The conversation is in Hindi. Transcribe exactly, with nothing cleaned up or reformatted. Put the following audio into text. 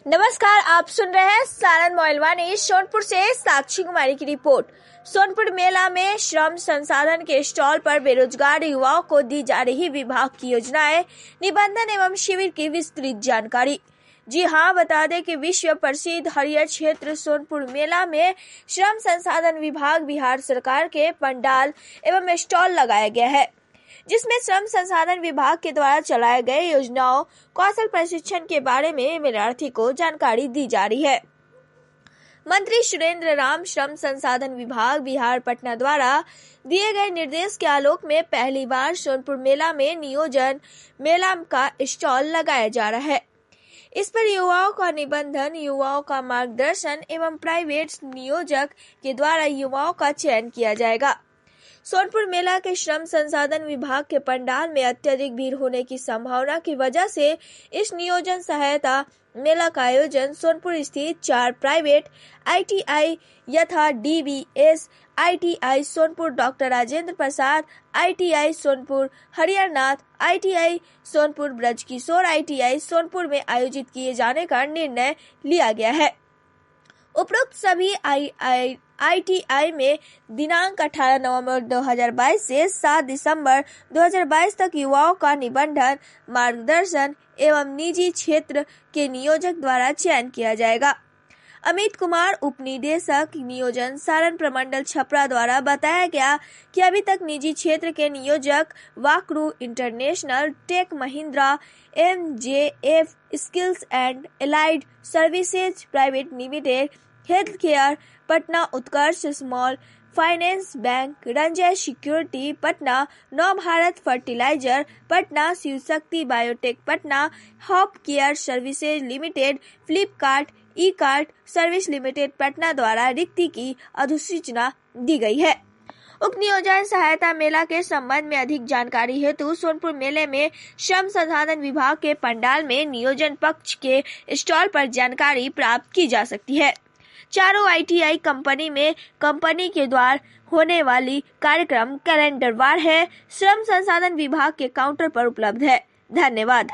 नमस्कार, आप सुन रहे हैं सारण मोइलवानी। सोनपुर से साक्षी कुमारी की रिपोर्ट। सोनपुर मेला में श्रम संसाधन के स्टॉल पर बेरोजगार युवाओं को दी जा रही विभाग की योजनाएं, निबंधन एवं शिविर की विस्तृत जानकारी। जी हां, बता दें कि विश्व प्रसिद्ध हरियर क्षेत्र सोनपुर मेला में श्रम संसाधन विभाग बिहार सरकार के पंडाल एवं स्टॉल लगाया गया है, जिसमें श्रम संसाधन विभाग के द्वारा चलाए गए योजनाओं, कौशल प्रशिक्षण के बारे में मेलार्थी को जानकारी दी जा रही है। मंत्री सुरेंद्र राम श्रम संसाधन विभाग बिहार पटना द्वारा दिए गए निर्देश के आलोक में पहली बार सोनपुर मेला में नियोजन मेला का स्टॉल लगाया जा रहा है। इस पर युवाओं का निबंधन, युवाओं का मार्गदर्शन एवं प्राइवेट नियोजक के द्वारा युवाओं का चयन किया जाएगा। सोनपुर मेला के श्रम संसाधन विभाग के पंडाल में अत्यधिक भीड़ होने की संभावना की वजह से इस नियोजन सहायता मेला का आयोजन सोनपुर स्थित चार प्राइवेट आईटीआई यथा DBS ITI Sonpur, doctor Rajendra Prasad ITI Sonpur, Hariharnath ITI Sonpur, Brajkishore ITI Sonpur में आयोजित किए जाने का निर्णय लिया गया है। उपरोक्त सभी आई आई आईटीआई में दिनांक अठारह नवंबर दो हज़ार बाईस से सात दिसंबर दो हज़ार बाईस तक युवाओं का निबंधन, मार्गदर्शन एवं निजी क्षेत्र के नियोजक द्वारा चयन किया जाएगा। अमित कुमार, उप निदेशक नियोजन, सारण प्रमंडल छपरा द्वारा बताया गया कि अभी तक निजी क्षेत्र के नियोजक वाक्रू international, Tech Mahindra, MJF skills and allied services private limited, health care Patna, Utkarsh small finance bank, Ranjay security Patna, Nav Bharat fertiliser Patna, Shiv Shakti biotech Patna, hop care services limited, Flipkart e cart service limited Patna द्वारा रिक्ति की अधिसूचना दी गई है। उक्त नियोजन सहायता मेला के संबंध में अधिक जानकारी हेतु सोनपुर मेले में श्रम संसाधन विभाग के पंडाल में नियोजन पक्ष के स्टॉल पर जानकारी प्राप्त की जा सकती है। चारों आईटीआई कंपनी में कंपनी के द्वारा होने वाली कार्यक्रम कैलेंडरवार है। श्रम संसाधन विभाग के काउंटर पर उपलब्ध है। धन्यवाद।